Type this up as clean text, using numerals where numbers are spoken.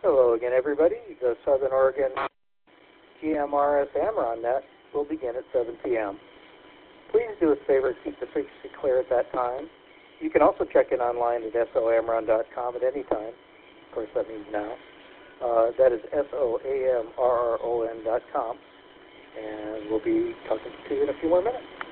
Hello again, everybody. The Southern Oregon GMRS Amaron Net will begin at 7 p.m. Please do us a favor and keep the frequency clear at that time. You can also check in online at soamron.com at any time. Of course, that means now. That is soamrron.com. And we'll be talking to you in a few more minutes.